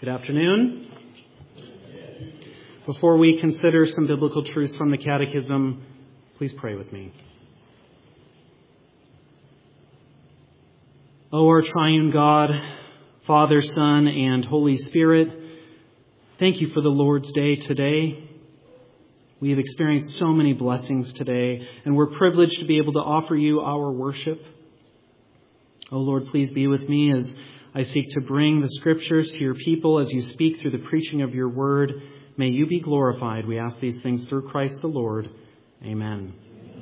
Good afternoon. Before we consider some biblical truths from the Catechism, please pray with me. O our triune God, Father, Son, and Holy Spirit, thank you for the Lord's Day today. We have experienced so many blessings today, and we're privileged to be able to offer you our worship. O Lord, please be with me as I seek to bring the Scriptures to your people as you speak through the preaching of your word. May you be glorified. We ask these things through Christ the Lord. Amen.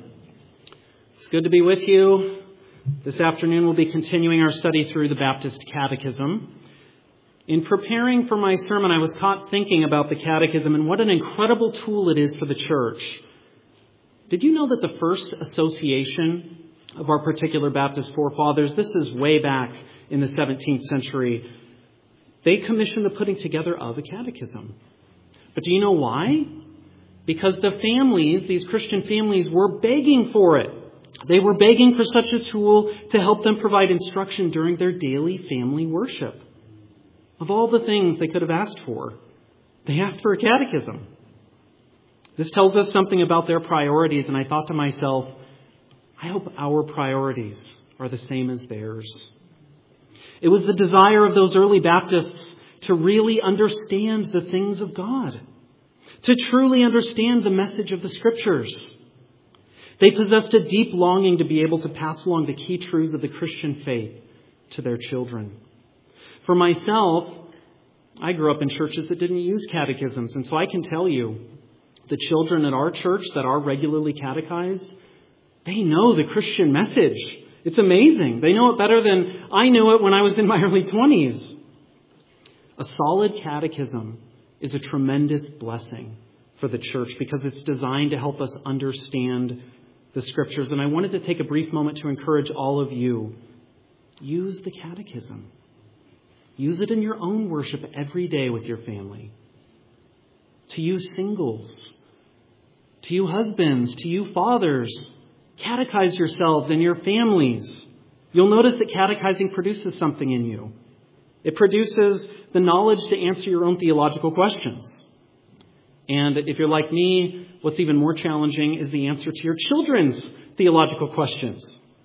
It's good to be with you. This afternoon we'll be continuing our study through the Baptist Catechism. In preparing for my sermon, I was caught thinking about the Catechism and what an incredible tool it is for the church. Did you know that the first association of our particular Baptist forefathers, this is way back in the 17th century, they commissioned the putting together of a catechism. But do you know why? Because the families, these Christian families, were begging for it. They were begging for such a tool to help them provide instruction during their daily family worship. Of all the things they could have asked for, they asked for a catechism. This tells us something about their priorities, and I thought to myself, I hope our priorities are the same as theirs. It was the desire of those early Baptists to really understand the things of God, to truly understand the message of the Scriptures. They possessed a deep longing to be able to pass along the key truths of the Christian faith to their children. For myself, I grew up in churches that didn't use catechisms, and so I can tell you, the children at our church that are regularly catechized, they know the Christian message. It's amazing. They know it better than I knew it when I was in my early 20s. A solid catechism is a tremendous blessing for the church because it's designed to help us understand the Scriptures. And I wanted to take a brief moment to encourage all of you. Use the catechism. Use it in your own worship every day with your family. To you singles, to you husbands, to you fathers, catechize yourselves and your families. You'll notice that catechizing produces something in you. It produces the knowledge to answer your own theological questions. And if you're like me, what's even more challenging is the answer to your children's theological questions.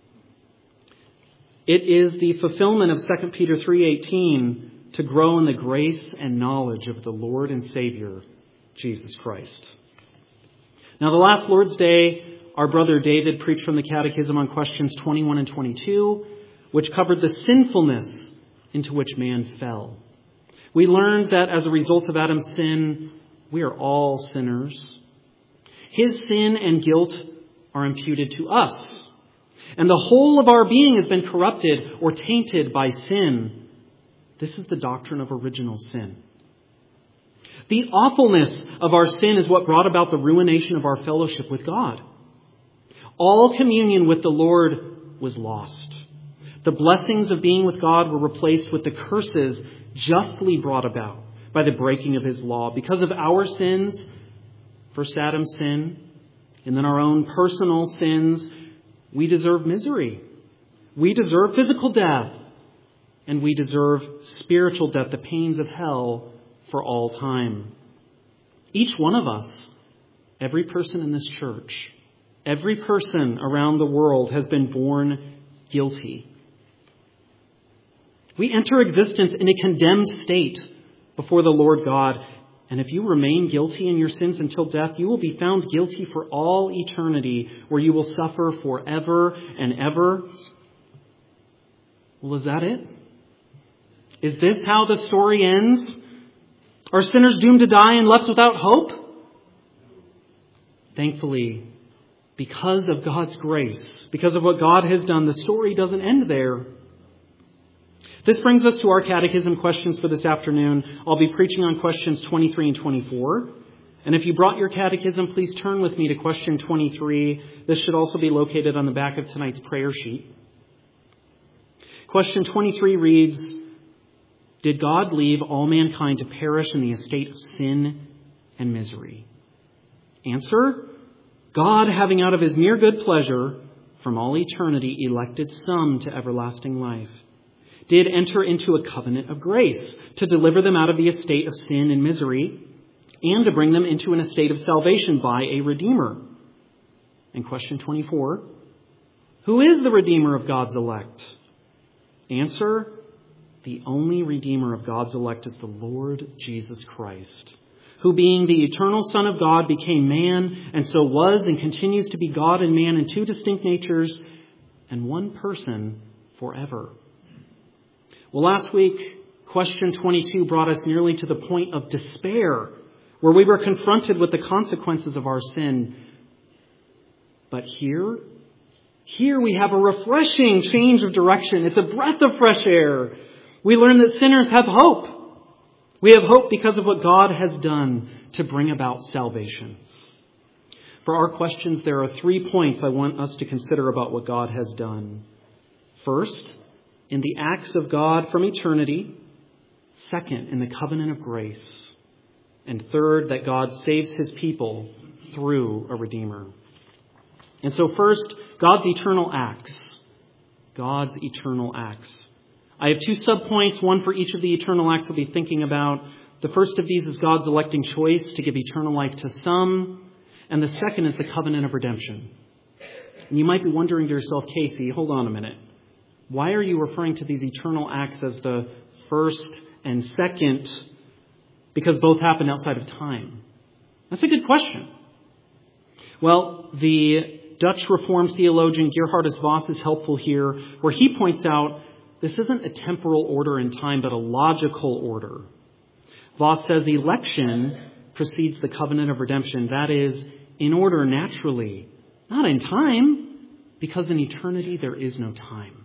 It is the fulfillment of 2 Peter 3:18 to grow in the grace and knowledge of the Lord and Savior, Jesus Christ. Now, the last Lord's Day, our brother David preached from the Catechism on questions 21 and 22, which covered the sinfulness into which man fell. We learned that as a result of Adam's sin, we are all sinners. His sin and guilt are imputed to us. And the whole of our being has been corrupted or tainted by sin. This is the doctrine of original sin. The awfulness of our sin is what brought about the ruination of our fellowship with God. All communion with the Lord was lost. The blessings of being with God were replaced with the curses justly brought about by the breaking of his law. Because of our sins, first Adam's sin, and then our own personal sins, we deserve misery. We deserve physical death. And we deserve spiritual death, the pains of hell for all time. Each one of us, every person in this church, every person around the world has been born guilty. We enter existence in a condemned state before the Lord God. And if you remain guilty in your sins until death, you will be found guilty for all eternity, where you will suffer forever and ever. Well, is that it? Is this how the story ends? Are sinners doomed to die and left without hope? Thankfully, because of God's grace, because of what God has done, the story doesn't end there. This brings us to our catechism questions for this afternoon. I'll be preaching on questions 23 and 24. And if you brought your catechism, please turn with me to question 23. This should also be located on the back of tonight's prayer sheet. Question 23 reads, did God leave all mankind to perish in the estate of sin and misery? Answer, God, having out of his mere good pleasure from all eternity elected some to everlasting life, did enter into a covenant of grace to deliver them out of the estate of sin and misery and to bring them into an estate of salvation by a Redeemer. And question 24, who is the Redeemer of God's elect? Answer, the only Redeemer of God's elect is the Lord Jesus Christ, who being the eternal Son of God became man and so was and continues to be God and man in two distinct natures and one person forever. Well, last week, question 22 brought us nearly to the point of despair, where we were confronted with the consequences of our sin. But here we have a refreshing change of direction. It's a breath of fresh air. We learn that sinners have hope. We have hope because of what God has done to bring about salvation. For our questions, there are 3 points I want us to consider about what God has done. First, in the acts of God from eternity. Second, in the covenant of grace. And third, that God saves his people through a Redeemer. And so first, God's eternal acts. God's eternal acts. I have 2 subpoints, one for each of the eternal acts we'll be thinking about. The first of these is God's electing choice to give eternal life to some. And the second is the covenant of redemption. And you might be wondering to yourself, Casey, hold on a minute. Why are you referring to these eternal acts as the first and second? Because both happen outside of time. That's a good question. Well, the Dutch Reformed theologian Gerhardus Voss is helpful here, where he points out this isn't a temporal order in time, but a logical order. Voss says election precedes the covenant of redemption. That is, in order naturally, not in time, because in eternity there is no time.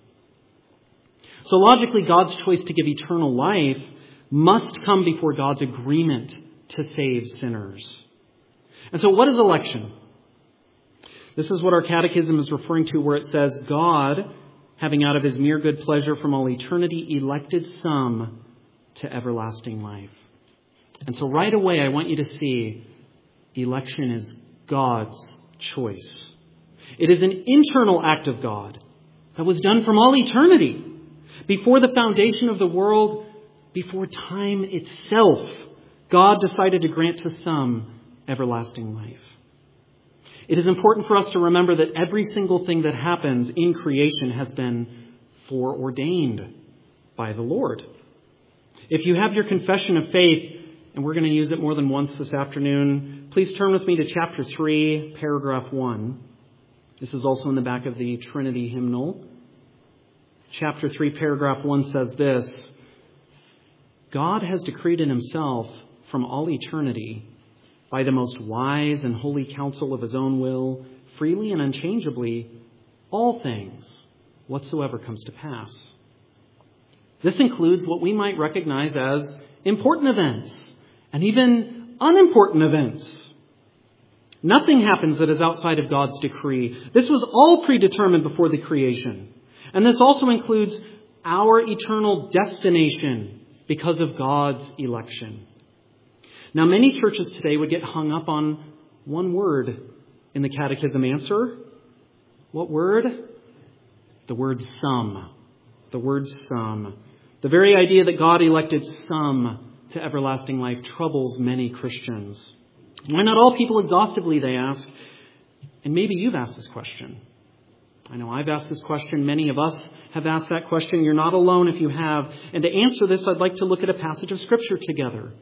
So logically, God's choice to give eternal life must come before God's agreement to save sinners. And so what is election? This is what our catechism is referring to, where it says, God, having out of his mere good pleasure from all eternity, elected some to everlasting life. And so right away, I want you to see election is God's choice. It is an internal act of God that was done from all eternity. Before the foundation of the world, before time itself, God decided to grant to some everlasting life. It is important for us to remember that every single thing that happens in creation has been foreordained by the Lord. If you have your confession of faith, and we're going to use it more than once this afternoon, please turn with me to chapter 3, paragraph 1. This is also in the back of the Trinity hymnal. Chapter 3, paragraph 1 says this: God has decreed in himself from all eternity, by the most wise and holy counsel of his own will, freely and unchangeably, all things whatsoever comes to pass. This includes what we might recognize as important events and even unimportant events. Nothing happens that is outside of God's decree. This was all predetermined before the creation. And this also includes our eternal destination because of God's election. Now, many churches today would get hung up on one word in the catechism answer. What word? The word some. The word some. The very idea that God elected some to everlasting life troubles many Christians. Why not all people exhaustively, they ask? And maybe you've asked this question. I know I've asked this question. Many of us have asked that question. You're not alone if you have. And to answer this, I'd like to look at a passage of Scripture together.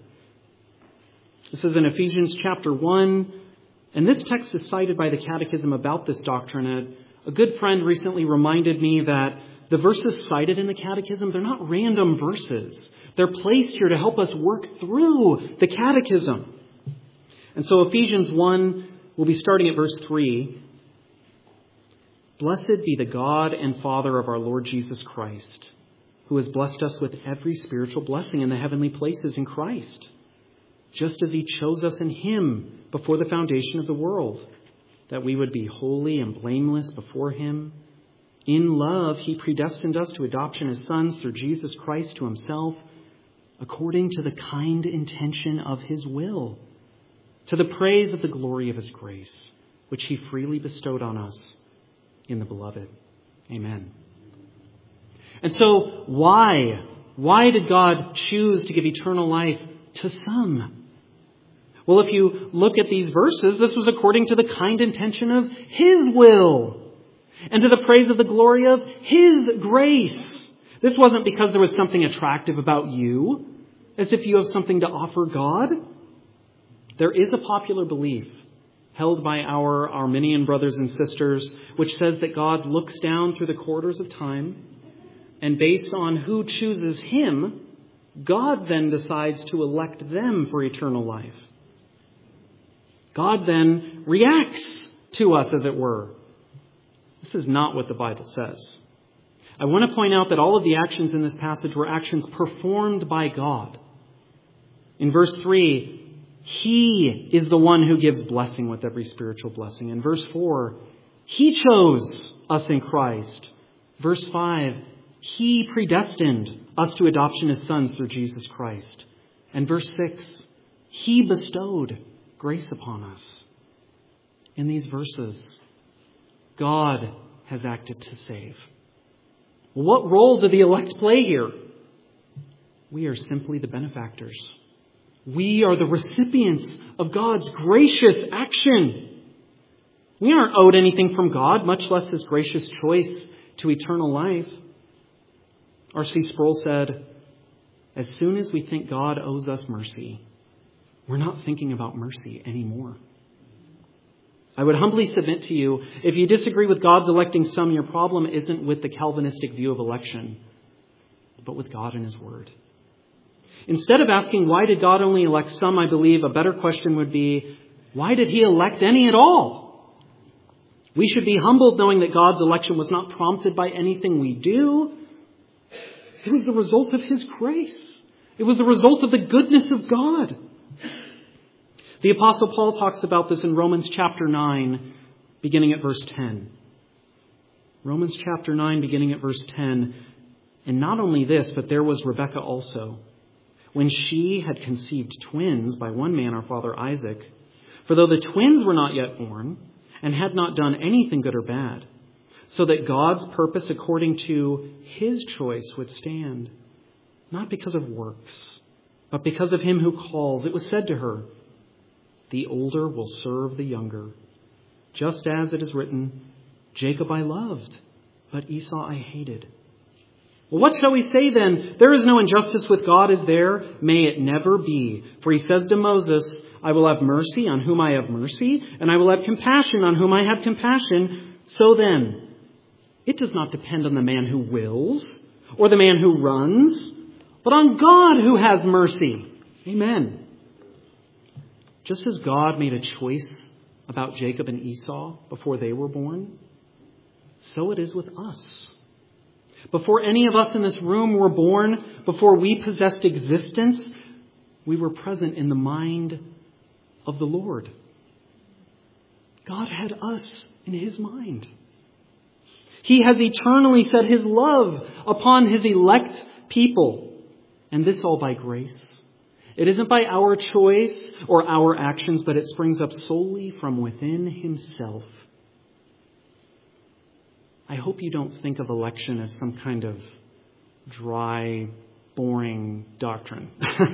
This is in Ephesians chapter 1. And this text is cited by the Catechism about this doctrine. A good friend recently reminded me that the verses cited in the Catechism, they're not random verses. They're placed here to help us work through the Catechism. And so Ephesians 1, we'll be starting at verse 3. Blessed be the God and Father of our Lord Jesus Christ, who has blessed us with every spiritual blessing in the heavenly places in Christ, just as he chose us in him before the foundation of the world, that we would be holy and blameless before him. In love, he predestined us to adoption as sons through Jesus Christ to himself, according to the kind intention of his will, to the praise of the glory of his grace, which he freely bestowed on us in the beloved. Amen. And so why? Why did God choose to give eternal life to some? Well, if you look at these verses, this was according to the kind intention of His will and to the praise of the glory of His grace. This wasn't because there was something attractive about you, as if you have something to offer God. There is a popular belief held by our Arminian brothers and sisters, which says that God looks down through the corridors of time, and based on who chooses Him, God then decides to elect them for eternal life. God then reacts to us, as it were. This is not what the Bible says. I want to point out that all of the actions in this passage were actions performed by God. In verse 3, He is the one who gives blessing with every spiritual blessing. In verse 4, He chose us in Christ. Verse 5, He predestined us to adoption as sons through Jesus Christ. And verse 6, He bestowed grace upon us. In these verses, God has acted to save. What role do the elect play here? We are simply the benefactors. We are the recipients of God's gracious action. We aren't owed anything from God, much less His gracious choice to eternal life. R.C. Sproul said, as soon as we think God owes us mercy, we're not thinking about mercy anymore. I would humbly submit to you, if you disagree with God's electing some, your problem isn't with the Calvinistic view of election, but with God and His Word. Instead of asking, why did God only elect some, I believe a better question would be, why did He elect any at all? We should be humbled knowing that God's election was not prompted by anything we do. It was the result of His grace. It was the result of the goodness of God. The Apostle Paul talks about this in Romans chapter 9, beginning at verse 10. Romans chapter 9, beginning at verse 10. And not only this, but there was Rebekah also, when she had conceived twins by one man, our father Isaac. For though the twins were not yet born, and had not done anything good or bad, so that God's purpose according to His choice would stand, not because of works, but because of Him who calls, it was said to her, the older will serve the younger. Just as it is written, Jacob I loved, but Esau I hated. Well, what shall we say then? There is no injustice with God, is there? May it never be. For He says to Moses, I will have mercy on whom I have mercy, and I will have compassion on whom I have compassion. So then, it does not depend on the man who wills, or the man who runs, but on God who has mercy. Amen. Just as God made a choice about Jacob and Esau before they were born, so it is with us. Before any of us in this room were born, before we possessed existence, we were present in the mind of the Lord. God had us in His mind. He has eternally set His love upon His elect people, and this all by grace. It isn't by our choice or our actions, but it springs up solely from within Himself. I hope you don't think of election as some kind of dry, boring doctrine.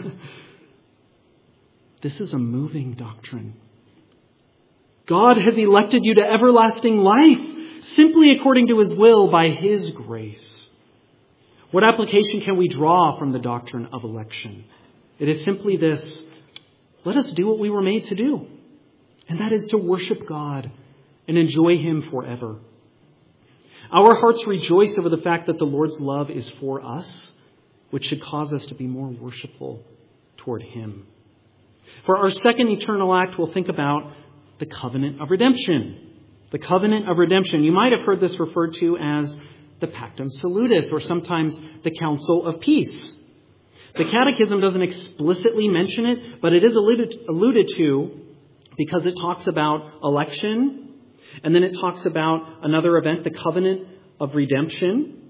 This is a moving doctrine. God has elected you to everlasting life simply according to His will by His grace. What application can we draw from the doctrine of election? It is simply this: let us do what we were made to do, and that is to worship God and enjoy Him forever. Our hearts rejoice over the fact that the Lord's love is for us, which should cause us to be more worshipful toward Him. For our second eternal act, we'll think about the covenant of redemption. The covenant of redemption. You might have heard this referred to as the Pactum Salutis, or sometimes the Council of Peace. The Catechism doesn't explicitly mention it, but it is alluded to because it talks about election, and then it talks about another event, the covenant of redemption.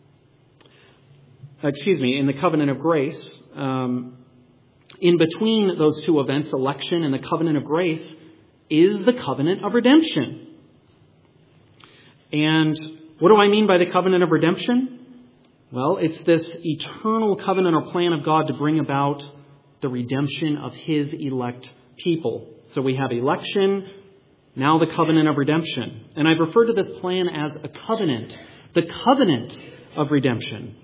In the covenant of grace. In between those two events, election and the covenant of grace, is the covenant of redemption. And what do I mean by the covenant of redemption? Well, it's this eternal covenant or plan of God to bring about the redemption of His elect people. So we have election, now the covenant of redemption. And I've referred to this plan as a covenant, the covenant of redemption.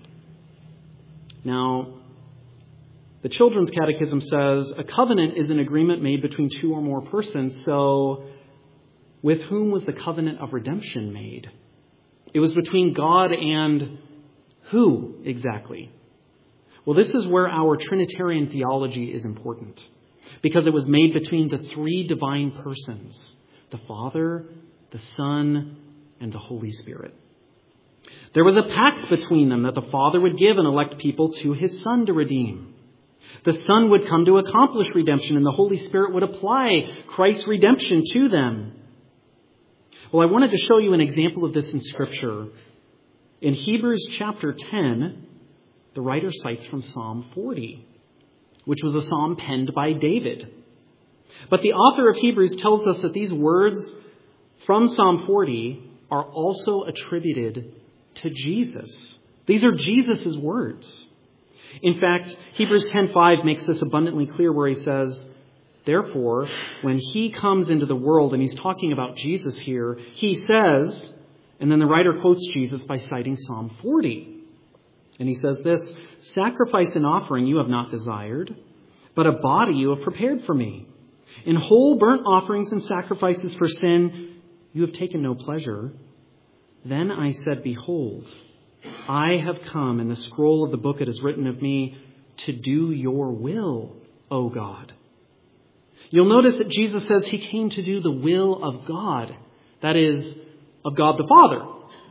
Now, the Children's Catechism says a covenant is an agreement made between two or more persons. So, with whom was the covenant of redemption made? It was between God and who exactly? Well, this is where our Trinitarian theology is important, because it was made between the three divine persons, the Father, the Son, and the Holy Spirit. There was a pact between them that the Father would give and elect people to His Son to redeem. The Son would come to accomplish redemption, and the Holy Spirit would apply Christ's redemption to them. Well, I wanted to show you an example of this in Scripture. In Hebrews chapter 10, the writer cites from Psalm 40, which was a psalm penned by David. But the author of Hebrews tells us that these words from Psalm 40 are also attributed to Jesus. These are Jesus' words. In fact, Hebrews 10:5 makes this abundantly clear, where he says, therefore, when He comes into the world, and he's talking about Jesus here, he says, and then the writer quotes Jesus by citing Psalm 40. And he says this, sacrifice and offering you have not desired, but a body you have prepared for me. In whole burnt offerings and sacrifices for sin you have taken no pleasure. Then I said, behold, I have come, in the scroll of the book it is written of me, to do your will, O God. You'll notice that Jesus says He came to do the will of God. That is, of God the Father.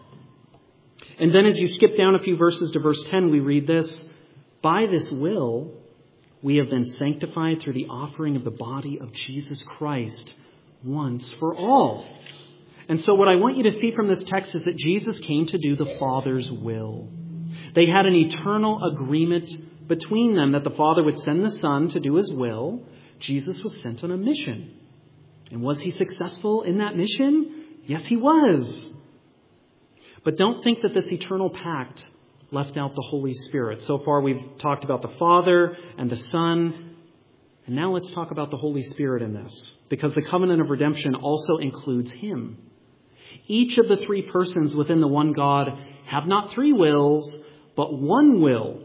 And then as you skip down a few verses to verse 10, we read this, by this will we have been sanctified through the offering of the body of Jesus Christ once for all. And so what I want you to see from this text is that Jesus came to do the Father's will. They had an eternal agreement between them that the Father would send the Son to do His will. Jesus was sent on a mission. And was He successful in that mission? Yes, He was. But don't think that this eternal pact left out the Holy Spirit. So far we've talked about the Father and the Son. And now let's talk about the Holy Spirit in this, because the covenant of redemption also includes Him. Each of the three persons within the one God have not three wills, but one will.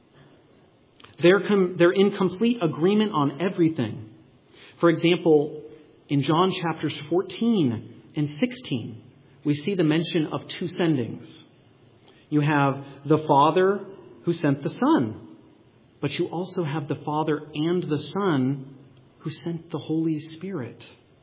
They're in complete agreement on everything. For example, in John chapters 14 and 16, we see the mention of two sendings. You have the Father who sent the Son, but you also have the Father and the Son who sent the Holy Spirit.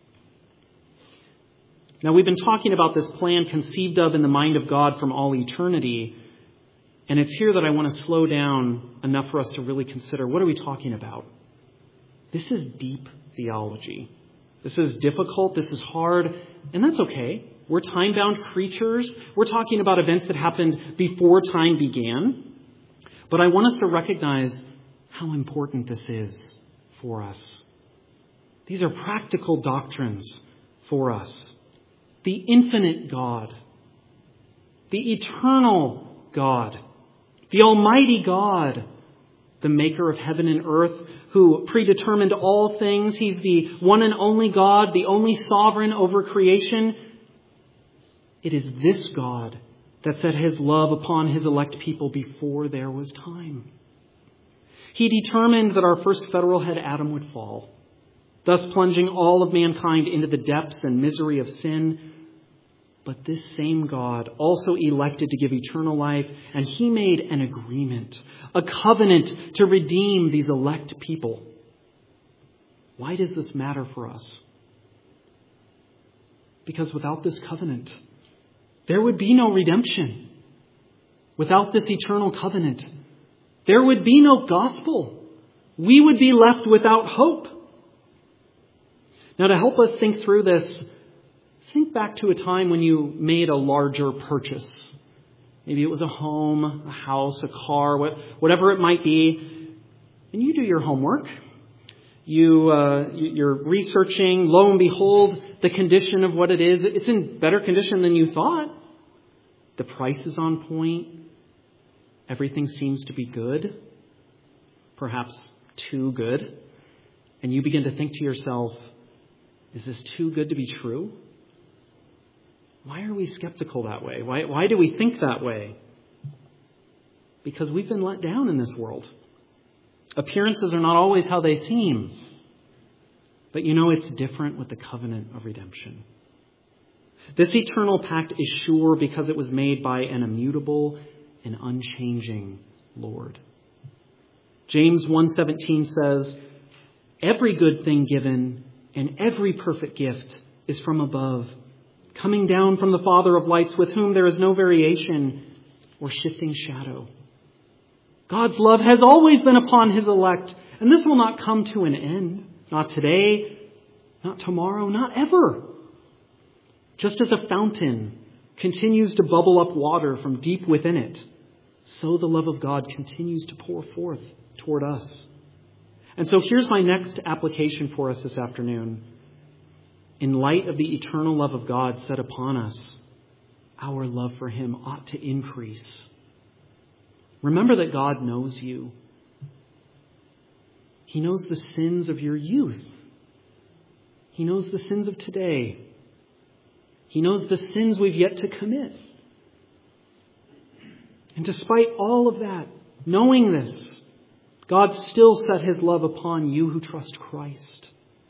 Now, we've been talking about this plan conceived of in the mind of God from all eternity. And it's here that I want to slow down enough for us to really consider, what are we talking about? This is deep theology. This is difficult. This is hard. And that's okay. We're time-bound creatures. We're talking about events that happened before time began. But I want us to recognize how important this is for us. These are practical doctrines for us. The infinite God, the eternal God, the Almighty God, the maker of heaven and earth, who predetermined all things. He's the one and only God, the only sovereign over creation. It is this God that set His love upon His elect people before there was time. He determined that our first federal head, Adam, would fall, thus plunging all of mankind into the depths and misery of sin. But this same God also elected to give eternal life, and He made an agreement, a covenant to redeem these elect people. Why does this matter for us? Because without this covenant, there would be no redemption. Without this eternal covenant, there would be no gospel. We would be left without hope. Now, to help us think through this, think back to a time when you made a larger purchase. Maybe it was a home, a house, a car, whatever it might be. And you do your homework. You're researching. Lo and behold, the condition of what it is, it's in better condition than you thought. The price is on point. everything seems to be good, perhaps too good, and you begin to think to yourself, is this too good to be true? Why are we skeptical that way? Why do we think that way? Because we've been let down in this world. Appearances are not always how they seem. But it's different with the covenant of redemption. This eternal pact is sure because it was made by an immutable and unchanging Lord. James 1:17 says, every good thing given and every perfect gift is from above, coming down from the Father of lights, with whom there is no variation or shifting shadow. God's love has always been upon his elect, and this will not come to an end. Not today, not tomorrow, not ever. Just as a fountain continues to bubble up water from deep within it, so the love of God continues to pour forth toward us. And so here's my next application for us this afternoon. In light of the eternal love of God set upon us, our love for him ought to increase. Remember that God knows you. He knows the sins of your youth. He knows the sins of today. He knows the sins we've yet to commit. And despite all of that, knowing this, God still set his love upon you who trust Christ.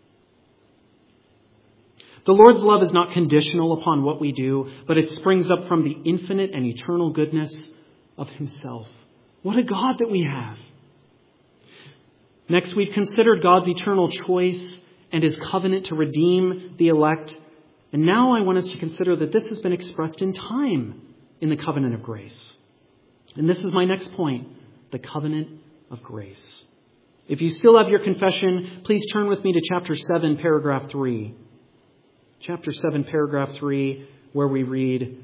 The Lord's love is not conditional upon what we do, but it springs up from the infinite and eternal goodness of himself. What a God that we have. Next, we've considered God's eternal choice and his covenant to redeem the elect. And now I want us to consider that this has been expressed in time in the covenant of grace. And this is my next point, the covenant of grace. If you still have your confession, please turn with me to chapter 7, paragraph 3. Chapter 7, paragraph 3, where we read,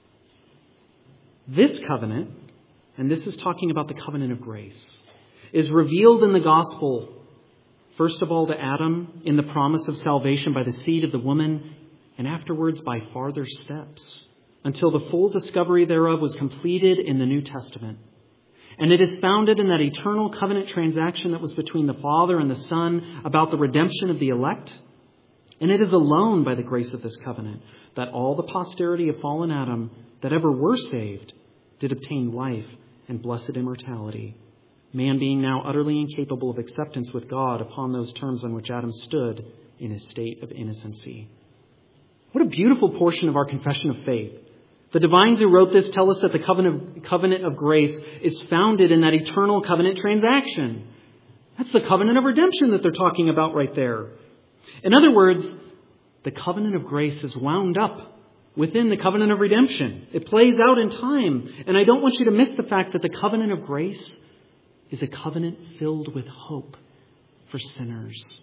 this covenant, and this is talking about the covenant of grace, is revealed in the gospel, first of all to Adam in the promise of salvation by the seed of the woman, and afterwards by farther steps, until the full discovery thereof was completed in the New Testament. And it is founded in that eternal covenant transaction that was between the Father and the Son about the redemption of the elect. And it is alone by the grace of this covenant that all the posterity of fallen Adam that ever were saved did obtain life and blessed immortality, man being now utterly incapable of acceptance with God upon those terms on which Adam stood in his state of innocency. What a beautiful portion of our confession of faith. The divines who wrote this tell us that the covenant of grace is founded in that eternal covenant transaction. That's the covenant of redemption that they're talking about right there. In other words, the covenant of grace is wound up within the covenant of redemption. It plays out in time. And I don't want you to miss the fact that the covenant of grace is a covenant filled with hope for sinners.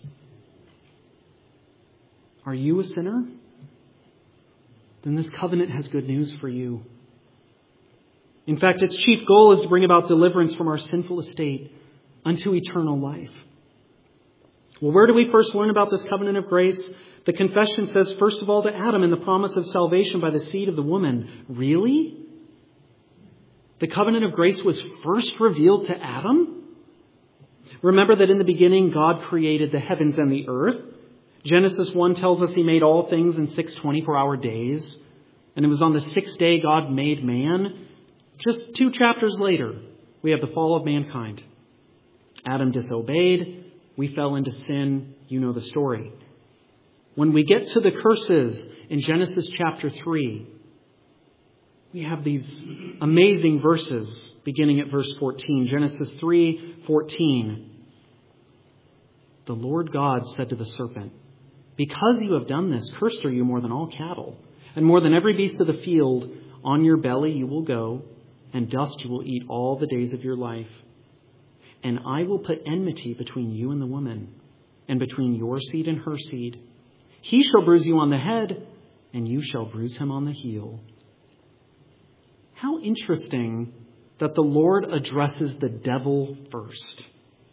Are you a sinner? Then this covenant has good news for you. In fact, its chief goal is to bring about deliverance from our sinful estate unto eternal life. Well, where do we first learn about this covenant of grace? The confession says, first of all, to Adam in the promise of salvation by the seed of the woman. Really? The covenant of grace was first revealed to Adam? Remember that in the beginning, God created the heavens and the earth. Genesis 1 tells us he made all things in 6 24-hour days. And it was on the sixth day God made man. Just 2 chapters later, we have the fall of mankind. Adam disobeyed. We fell into sin. You know the story. When we get to the curses in Genesis chapter 3, we have these amazing verses beginning at verse 14. Genesis 3:14. The Lord God said to the serpent, because you have done this, cursed are you more than all cattle, and more than every beast of the field. On your belly you will go, and dust you will eat all the days of your life. And I will put enmity between you and the woman, and between your seed and her seed. He shall bruise you on the head, and you shall bruise him on the heel. How interesting that the Lord addresses the devil first.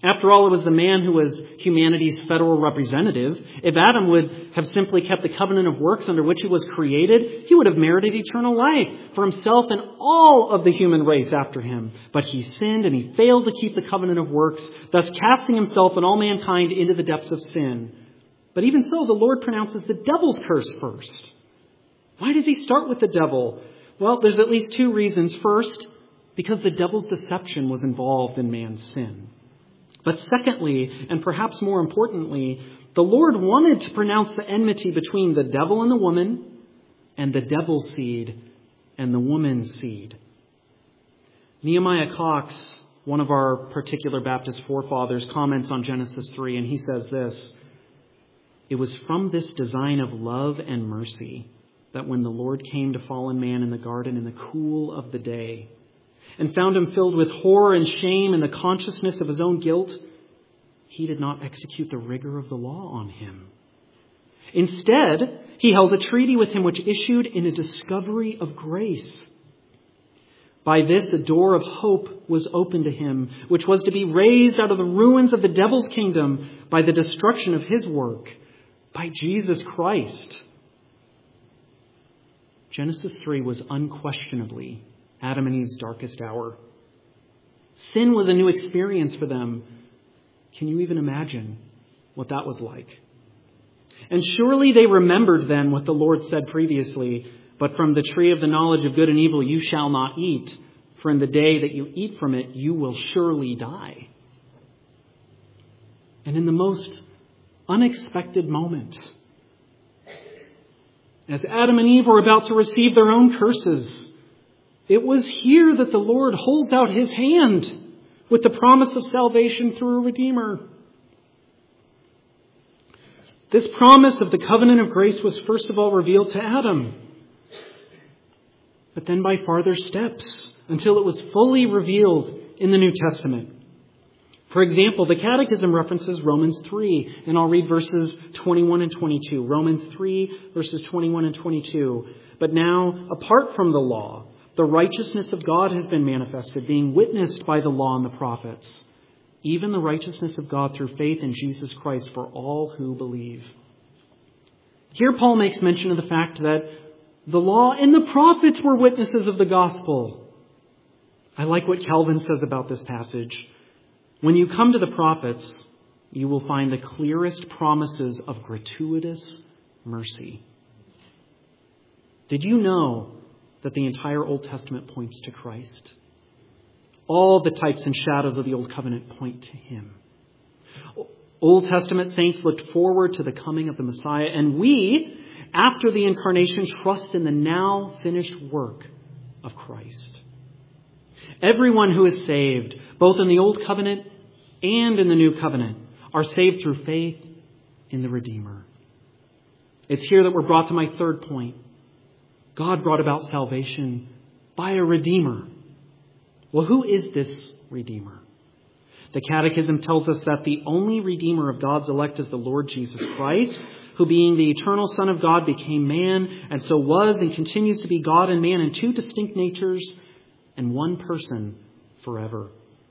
After all, it was the man who was humanity's federal representative. If Adam would have simply kept the covenant of works under which he was created, he would have merited eternal life for himself and all of the human race after him. But he sinned and he failed to keep the covenant of works, thus casting himself and all mankind into the depths of sin. But even so, the Lord pronounces the devil's curse first. Why does he start with the devil? Well, there's at least two reasons. First, because the devil's deception was involved in man's sin. But secondly, and perhaps more importantly, the Lord wanted to pronounce the enmity between the devil and the woman, and the devil's seed and the woman's seed. Nehemiah Cox, one of our particular Baptist forefathers, comments on Genesis 3, and he says this: "It was from this design of love and mercy that when the Lord came to fallen man in the garden in the cool of the day, and found him filled with horror and shame and the consciousness of his own guilt, he did not execute the rigor of the law on him. Instead, he held a treaty with him which issued in a discovery of grace. By this, a door of hope was opened to him, which was to be raised out of the ruins of the devil's kingdom by the destruction of his work, by Jesus Christ." Genesis 3 was unquestionably Adam and Eve's darkest hour. Sin was a new experience for them. Can you even imagine what that was like? And surely they remembered then what the Lord said previously, "But from the tree of the knowledge of good and evil you shall not eat, for in the day that you eat from it you will surely die." And in the most unexpected moment, as Adam and Eve were about to receive their own curses, it was here that the Lord holds out his hand with the promise of salvation through a Redeemer. This promise of the covenant of grace was first of all revealed to Adam, but then by farther steps until it was fully revealed in the New Testament. For example, the Catechism references Romans 3, and I'll read verses 21 and 22. Romans 3, verses 21 and 22. "But now, apart from the law, the righteousness of God has been manifested, being witnessed by the law and the prophets, even the righteousness of God through faith in Jesus Christ for all who believe." Here Paul makes mention of the fact that the law and the prophets were witnesses of the gospel. I like what Calvin says about this passage. "When you come to the prophets, you will find the clearest promises of gratuitous mercy." Did you know that the entire Old Testament points to Christ? All the types and shadows of the Old Covenant point to him. Old Testament saints looked forward to the coming of the Messiah, and we, after the incarnation, trust in the now finished work of Christ. Everyone who is saved, both in the Old Covenant and in the New Covenant, are saved through faith in the Redeemer. It's here that we're brought to my third point. God brought about salvation by a Redeemer. Well, who is this Redeemer? The Catechism tells us that the only Redeemer of God's elect is the Lord Jesus Christ, who being the eternal Son of God became man, and so was and continues to be God and man in two distinct natures and one person forever.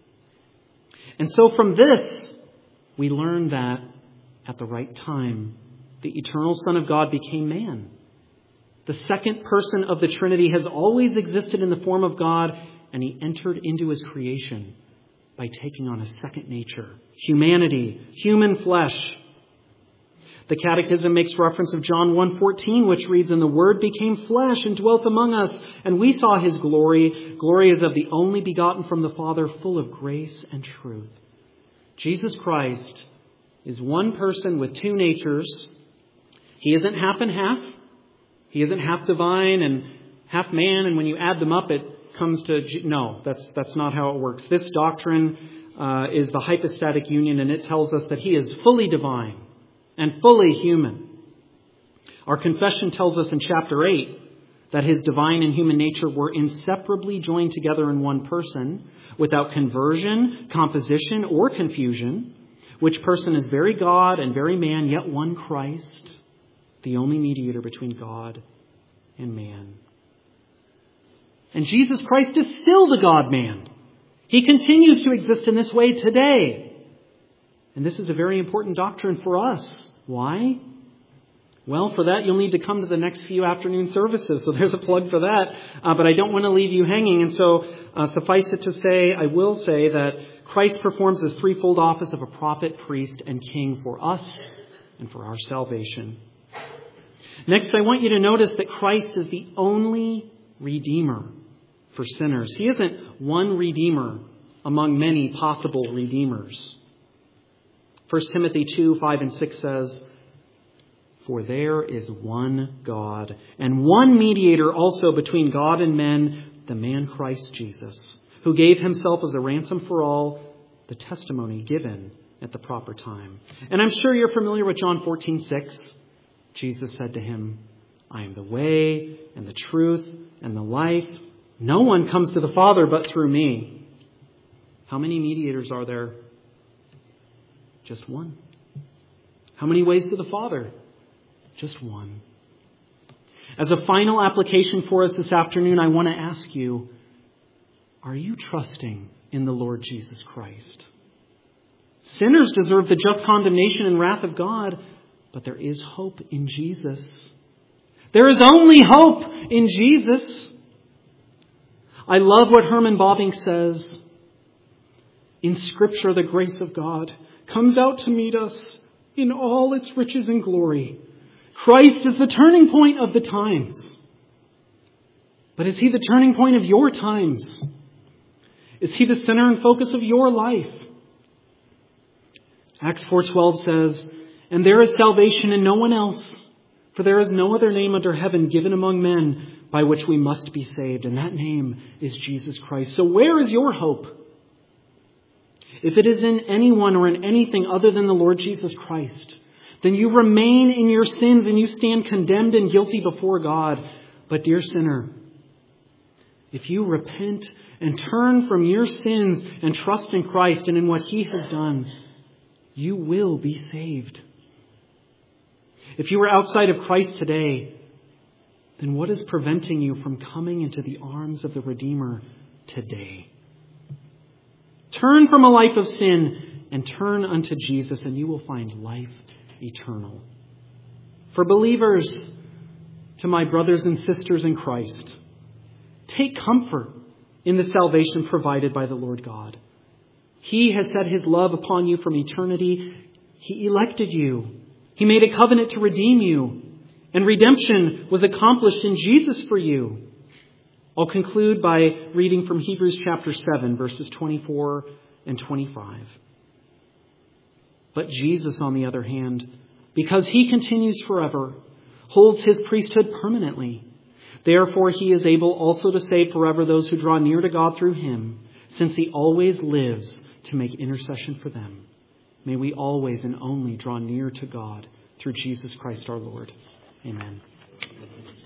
And so from this, we learn that at the right time, the eternal Son of God became man. The second person of the Trinity has always existed in the form of God, and he entered into his creation by taking on a second nature, humanity, human flesh. The Catechism makes reference of John 1:14, which reads, "And the Word became flesh and dwelt among us, and we saw his glory. Glory as of the only begotten from the Father, full of grace and truth." Jesus Christ is one person with two natures. He isn't half and half. He isn't half divine and half man, and when you add them up, it comes to... No, that's not how it works. This doctrine is the hypostatic union, and it tells us that he is fully divine and fully human. Our confession tells us in chapter 8 that his divine and human nature were inseparably joined together in one person, without conversion, composition, or confusion, which person is very God and very man, yet one Christ, the only mediator between God and man. And Jesus Christ is still the God-man. He continues to exist in this way today. And this is a very important doctrine for us. Why? Well, for that, you'll need to come to the next few afternoon services. So there's a plug for that. But I don't want to leave you hanging. And so suffice it to say, I will say that Christ performs this threefold office of a prophet, priest, and king for us and for our salvation. Next, I want you to notice that Christ is the only Redeemer for sinners. He isn't one Redeemer among many possible Redeemers. 1 Timothy 2, 5 and 6 says, "For there is one God, and one mediator also between God and men, the man Christ Jesus, who gave himself as a ransom for all, the testimony given at the proper time." And I'm sure you're familiar with John 14:6. Jesus said to him, "I am the way and the truth and the life. No one comes to the Father but through me." How many mediators are there? Just one. How many ways to the Father? Just one. As a final application for us this afternoon, I want to ask you, are you trusting in the Lord Jesus Christ? Sinners deserve the just condemnation and wrath of God, but there is hope in Jesus. There is only hope in Jesus. I love what Herman Bobbing says. In Scripture, the grace of God comes out to meet us in all its riches and glory. Christ is the turning point of the times. But is he the turning point of your times? Is he the center and focus of your life? Acts 4:12 says, "And there is salvation in no one else, for there is no other name under heaven given among men by which we must be saved." And that name is Jesus Christ. So where is your hope? If it is in anyone or in anything other than the Lord Jesus Christ, then you remain in your sins and you stand condemned and guilty before God. But dear sinner, if you repent and turn from your sins and trust in Christ and in what he has done, you will be saved. If you are outside of Christ today, then what is preventing you from coming into the arms of the Redeemer today? Turn from a life of sin and turn unto Jesus, and you will find life eternal. For believers, to my brothers and sisters in Christ, take comfort in the salvation provided by the Lord God. He has set his love upon you from eternity. He elected you. He made a covenant to redeem you. And redemption was accomplished in Jesus for you. I'll conclude by reading from Hebrews chapter 7, verses 24 and 25. But Jesus, on the other hand, because he continues forever, holds his priesthood permanently. Therefore, he is able also to save forever those who draw near to God through him, since he always lives to make intercession for them. May we always and only draw near to God through Jesus Christ our Lord. Amen.